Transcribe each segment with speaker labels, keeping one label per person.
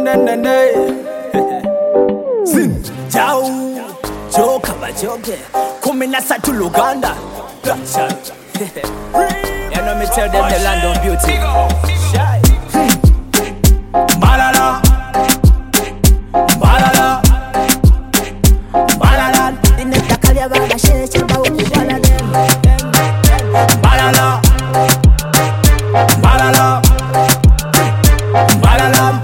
Speaker 1: Zin Jau Joka bajoke Kumina satu Luganda You know me tell them the land of beauty Balala Balala Balala
Speaker 2: Inetakalia baba sheche ba ukubala dem
Speaker 1: Balala Balala Balala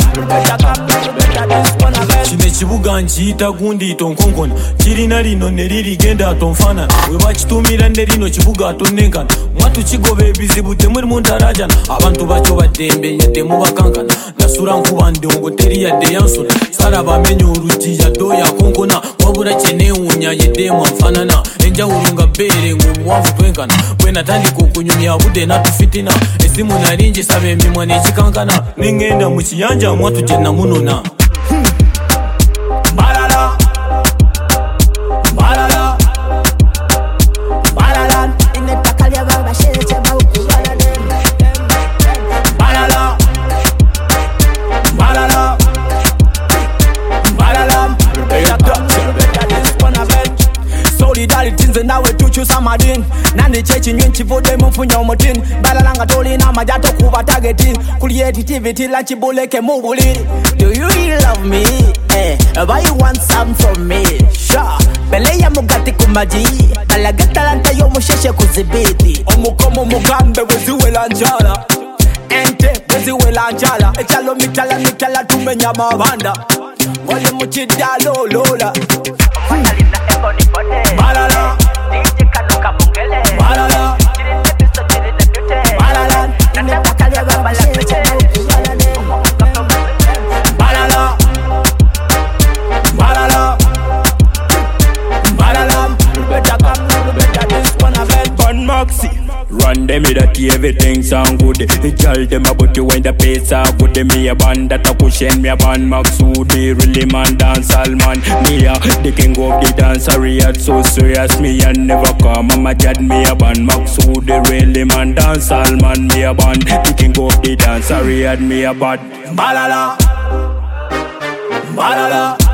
Speaker 3: Chine chibuga nchita gundi tonkonkona Chirina lino neririgenda tonfana Weba chitumira nerino chibuga tonnenkana Mwatu chigobe bizibu temuri mundarajana Abantu bacho batembe nyatemu bakankana Nasura nkuba ndongo teri ya deyansona Sara bamenyo uruti ya doya konkona Wabura chene unya yedemu mfanana Enja urunga bere ngumuwafu twenkana Wena tandi kukunyumia bude natufitina Esimu narinji sabe mimwane chikankana Ningenda mchiyanja mwatu jena munona
Speaker 1: Balala Balala Balala
Speaker 2: Inetakalia baba sheche ba ukubala dem
Speaker 1: Balala Balala Balala Solidarity nze nawe tuchusa madin Nandi chechi nyinchi vode mfunya umutin Balalanga toli na majato kuva targeting Creativity la chibuleke mubuliri Do you really love me? Why you want some from me? Sure Bele ya mugati kumaji Balagata lanta yo musheshe kuzibiti Omukomo mugambe weziwe la njala Ente weziwe la njala Echalo mitala tumenya mabanda Wale muchidalo lola Balala Balala Balala
Speaker 2: Inetakalia baba sheche ba ukubala dem
Speaker 1: Balala Balala Balala You better this one event
Speaker 4: Bon Moxie Run them with that everything sound good. The girl them about you when the pace are good. Me a band that a cushion, me a band Maxudi. Really man dance all man. Me a the king of the dance area. So serious me and never come. I'm a jad me a band Maxudi. Really man dance all man. Me a band the king of the dance area. Me a band
Speaker 1: Balala Balala